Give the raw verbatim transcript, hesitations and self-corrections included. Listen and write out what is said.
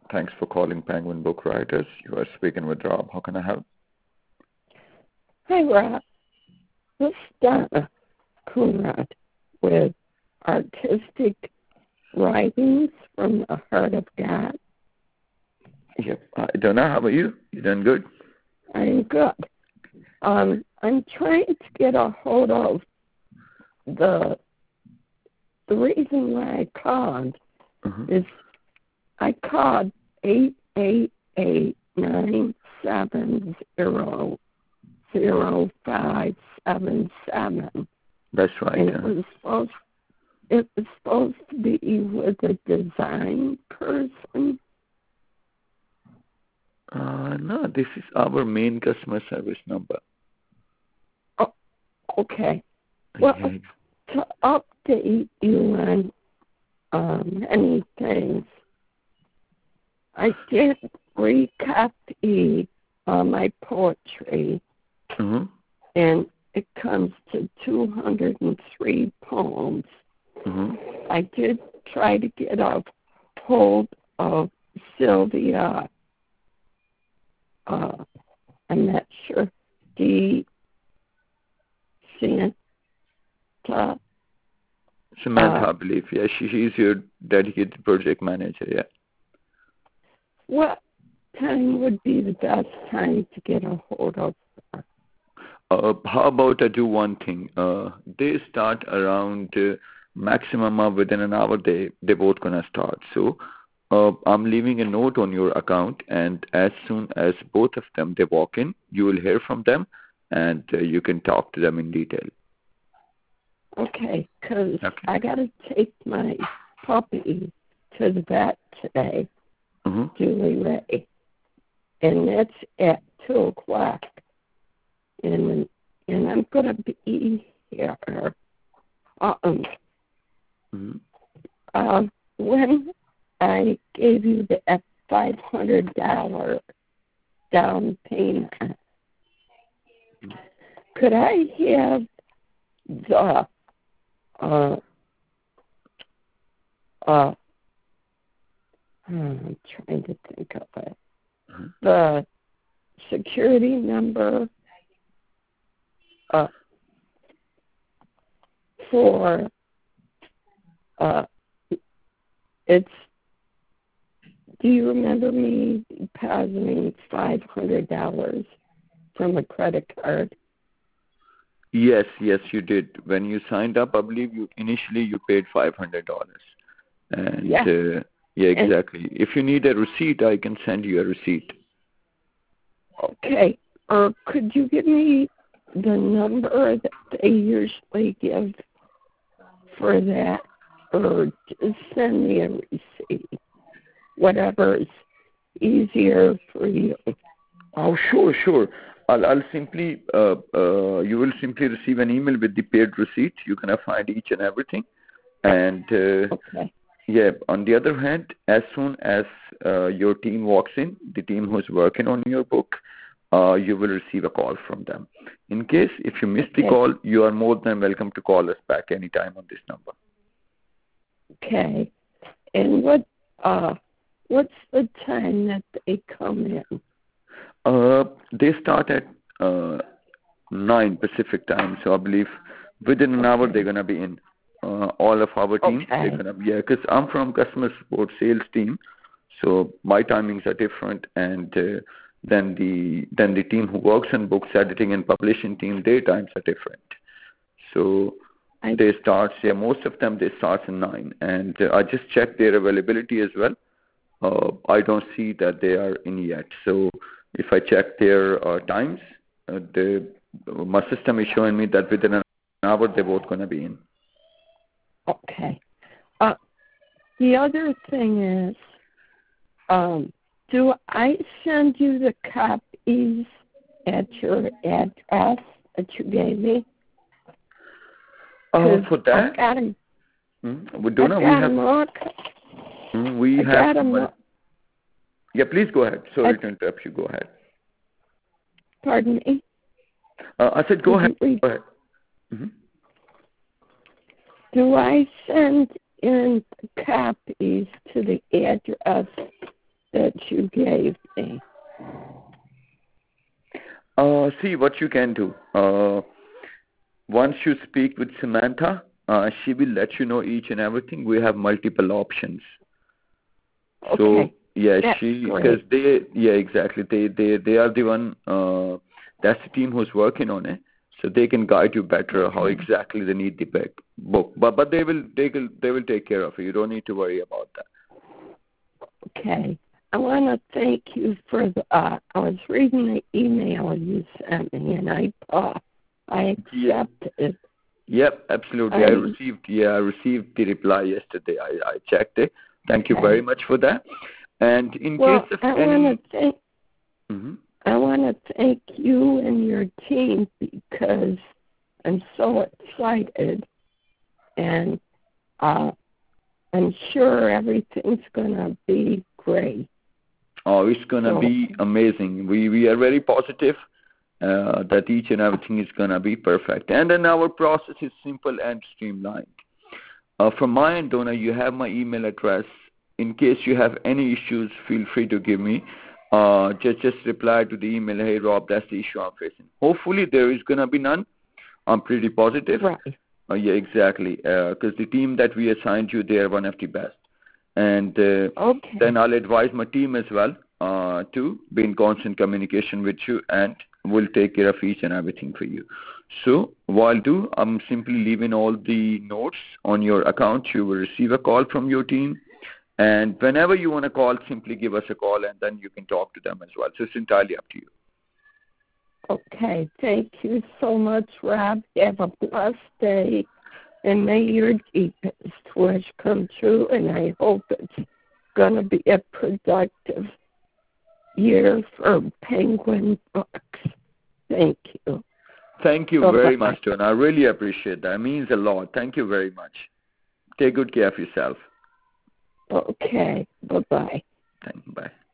Thanks for calling Penguin Book Writers. You are speaking with Rob. How can I help? Hi, Rob. This is Donna Coonrod with Artistic Writings from the Heart of God. Yep. Hi, Donna. How are you? You doing good? I'm good. Um, I'm trying to get a hold of the the reason why I called Mm-hmm. is I called eight eight eight nine seven zero zero five seven seven. That's right. And it uh, was supposed it was supposed to be with a design person. Uh, no, this is our main customer service number. Oh, okay. Well, Yeah. to update you on um, many things, I did recopy uh, my poetry, Mm-hmm. and it comes to two hundred three poems. Mm-hmm. I did try to get a hold of Sylvia, uh, I'm not sure, D. Santa. Samantha, Uh, I believe. Yeah, she, she's your dedicated project manager. Yeah. what time would be the best time to get a hold of her? Uh, how about I do one thing? Uh, they start around uh, maximum uh, within an hour. They they both gonna start. So uh, I'm leaving a note on your account, and as soon as both of them they walk in, you will hear from them, and uh, you can talk to them in detail. Okay, because Okay. I got to take my puppy to the vet today, Mm-hmm. Julie Ray, and that's at two o'clock. And and I'm gonna be here. Um, Mm-hmm. uh, when I gave you the five hundred dollar down payment, could I have the uh uh? I'm trying to think of it. Mm-hmm. The security number uh for uh it's. Do you remember me depositing five hundred dollars from a credit card? Yes, yes, you did. When you signed up, I believe you initially you paid five hundred dollars. And Yeah. uh, yeah, And exactly. If you need a receipt, I can send you a receipt. okay. Or could you give me the number that they usually give for that? Or just send me a receipt. Whatever is easier for you. Oh, sure, sure. I'll, I'll simply, uh, uh, you will simply receive an email with the paid receipt. You can find each and everything. And uh, Okay. yeah, on the other hand, as soon as uh, your team walks in, the team who's working on your book, uh, you will receive a call from them. In case if you miss Okay. the call, you are more than welcome to call us back anytime on this number. Okay. And what uh what's the time that they come in? Uh, they start at uh, nine Pacific time, so I believe within an Okay. hour they're gonna be in. Uh, all of our team, Okay. they're gonna be yeah. Because I'm from customer support sales team, so my timings are different, and uh, then the then the team who works on books editing and publishing team, their times are different. So I they start yeah, most of them they start at nine, and uh, I just checked their availability as well. Uh, I don't see that they are in yet. So if I check their uh, times, uh, the my system is showing me that within an hour they're both going to be in. okay. Uh the other thing is, um, do I send you the copies at your address that you gave me? Uh, 'Cause for I've that, got them. mm, we I've don't know. We got have them all. mm, we I have. got them. Mul- yeah, please go ahead. Sorry I, to interrupt you. Go ahead. pardon me. Uh, I said go Would ahead. you read? Go ahead. Mm-hmm. Do I send in copies to the address that you gave me? Uh, see what you can do. Uh, once you speak with Samantha, uh, she will let you know each and everything. We have multiple options. Okay. So yeah, That's she great. because they yeah exactly they they they are the one. Uh, that's the team who's working on it, so they can guide you better how Okay. exactly they need the back book. But but they will they will they will take care of it. You don't need to worry about that. Okay. I want to thank you for the, uh, I was reading the email you sent me, and I thought I Yeah. accepted. Yep, absolutely. I I, received yeah I received the reply yesterday. I I checked it. Thank you okay. very much for that. And in Well, case of I any. want to thank Mm-hmm. I want to thank you and your team because I'm so excited, and uh, I'm sure everything's gonna be great. Oh, it's gonna So, be amazing. We we are very positive uh, that each and everything is gonna be perfect. And then our process is simple and streamlined. Uh, from my end, Donna, you have my email address. In case you have any issues, feel free to give me. Uh, just just reply to the email. Hey Rob, that's the issue I'm facing. Hopefully there is gonna be none. I'm pretty positive. right. Uh, yeah, exactly. Because the team that we assigned you, they are one of the best. And uh, Okay. then I'll advise my team as well uh, to be in constant communication with you, and we'll take care of each and everything for you. So while do, I'm simply leaving all the notes on your account. You will receive a call from your team. And whenever you want to call, simply give us a call, and then you can talk to them as well. So it's entirely up to you. Okay. Thank you so much, Rob. Have a blessed day, and may your deepest wish come true. And I hope it's gonna be a productive year for Penguin Books. Thank you. Thank you Bye-bye. very much, Don. I really appreciate that. It means a lot. Thank you very much. Take good care of yourself. Okay. Bye-bye. Thank you. Bye.